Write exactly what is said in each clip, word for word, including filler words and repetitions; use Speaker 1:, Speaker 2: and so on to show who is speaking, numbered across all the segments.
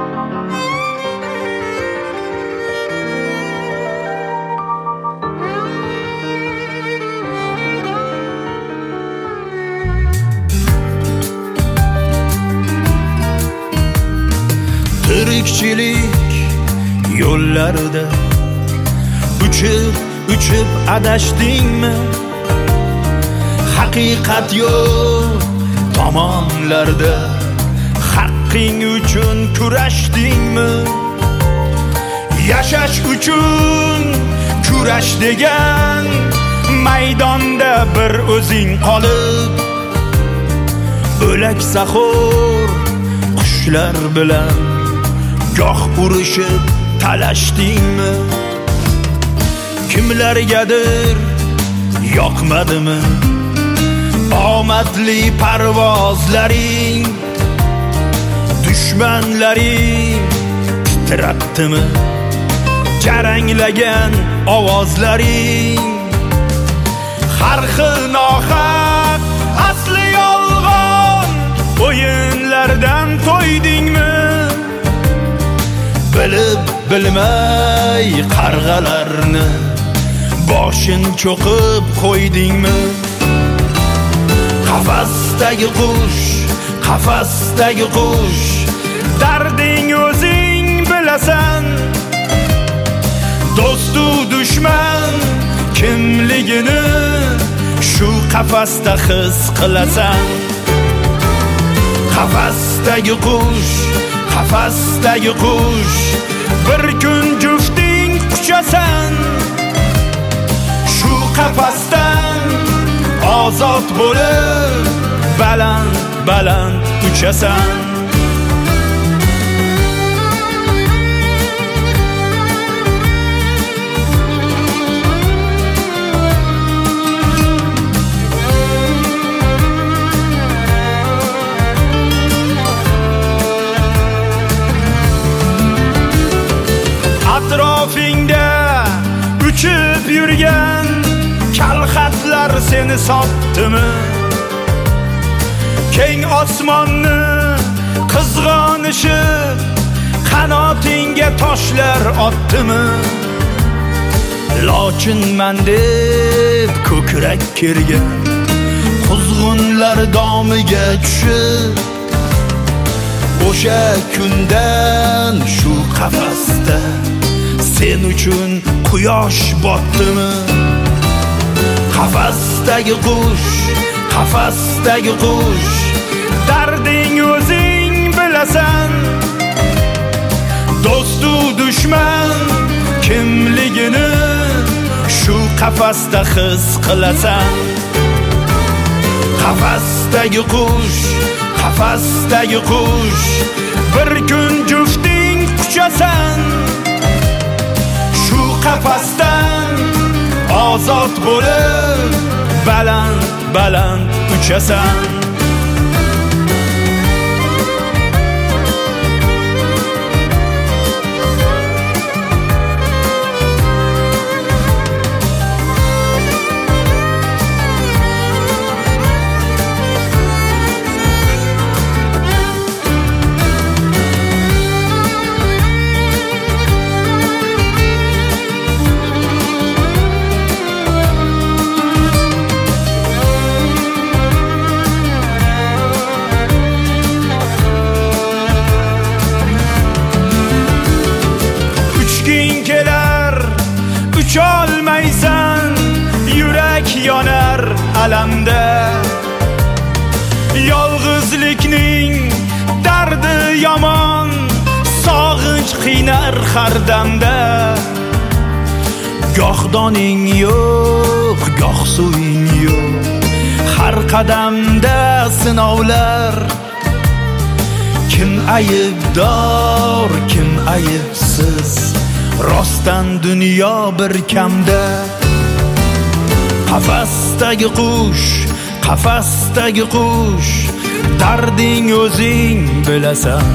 Speaker 1: Tirikchilik yo'llarida uchib uchib adashdingmi? Haqiqat yo'q tomonlarda haqqing uchun kurashdingmi? Yashash uchun kurash degan maydonda bir o'zing qolib, o'lak saxo'r qushlar bilan goh urushib talashdingmi? Kimlargadir yoqmadimi omadli parvozlaring? Dushmanlaring titratdimi jaranglagan ovozlaring? Har xil nohaq asli yolg'on o'yinlardan to'ydingmi? Bilib bilmay qarg'alarni boshing cho'qib qo'ydingmi? Qafasdagi qush, qafasdagi qush, darding o'zing bilasan. Do'stu dushman kimligini shu qafasda his qilasan. Qafasdagi qush, qafasdagi qush, bir kun jufting quchasan. Shu qafasdan ozod bo'lib baland baland uchasan. Atrofingda uchib yurgan kalxatlar seni sotdimi? Keng osmonni qizg'onishib qanotingga toshlar otdimi? Lochinman deb ko'krak kergan quzg'unlar domiga tushib, o'sha kundan shu qafasda sen uchun quyosh botdimi? Qafasdagi qush, qafasdagi qush, darding o'zing bilasan. Do'stu dushman kimligini shu qafasda his qilasan. Qafasdagi qush, qafasdagi qush, bir kun jufting quchasan. Shu qafasdan ozod bo'lib baland baland uchasan. Ucholmaysan, yurak yonar alamda. Yolg'izlikning dardi yomon, sog'inch qiynar har damda. Goh doning yo'q, goh suving yo'q, har qadamda sinovlar. Kim aybdor, kim aybsiz, rostdan dunyo bir kamda. Qafasdagi qush, qafasdagi qush, darding o'zing bilasan.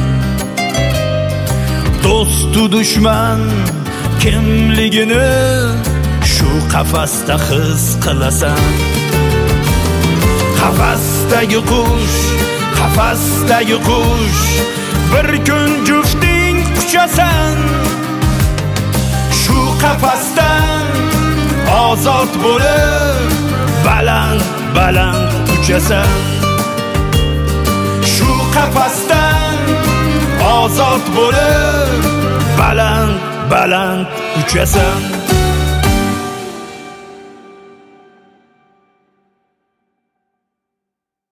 Speaker 1: Do'stu dushman kimligini shu qafasda his qilasan. Qafasdagi qush, qafasdagi qush, bir kun jufting uchasan, shu qafasdan ozod bo'lib baland baland uchasan, shu qafasdan ozod bo'lib baland baland uchasan.